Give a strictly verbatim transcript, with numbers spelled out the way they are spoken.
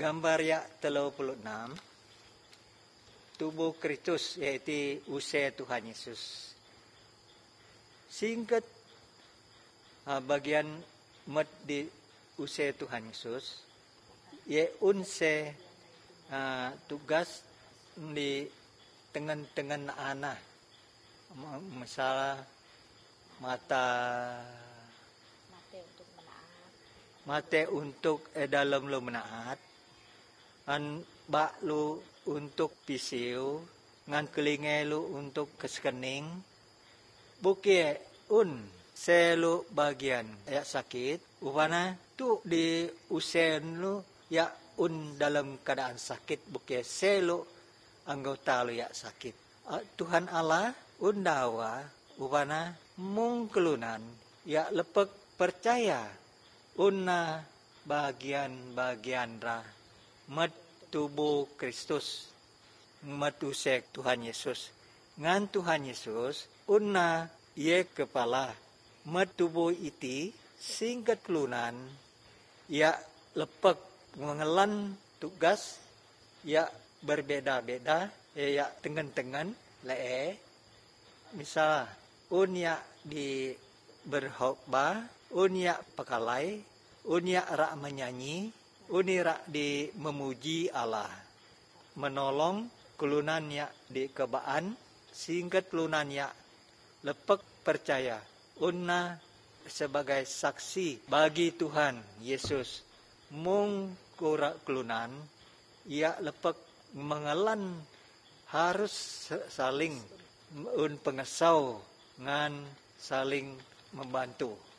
Gambar ya tiga puluh enam. Tubuh Kristus yaitu usai Tuhan Yesus. Singkat bagian mat di usai Tuhan Yesus. Ye unse uh, tugas di tengen-tengen anak. Misalnya mata mate untuk menaat. Mate untuk eh, dalam lo menaat. An bak lu untuk pisiu, ngan kelinge lu untuk keskening. Bukie un selu bagian ya sakit, upana tu di usen lu ya un dalam keadaan sakit bukie selu anggota lu ya sakit. Uh, Tuhan Allah undawa upana mung kelunan ya lepek percaya unna bagian-bagian rah mat tubuh Kristus, mat usek Tuhan Yesus. Ngan Tuhan Yesus, unna ye kepala, mat tubuh iti, singkat kelunan, ya lepek mengelan tugas, ya berbeda-beda, ya tengen-tengen, lee. Misal, un ya di berkhotbah, un ya pakalai, un ya rak menyanyi, unira di memuji Allah, menolong kelunannya di kebaan, singkat kelunannya lepek percaya, unna sebagai saksi bagi Tuhan Yesus, mung kura kelunan, ia lepek mengelan harus saling un pengesau ngan saling membantu.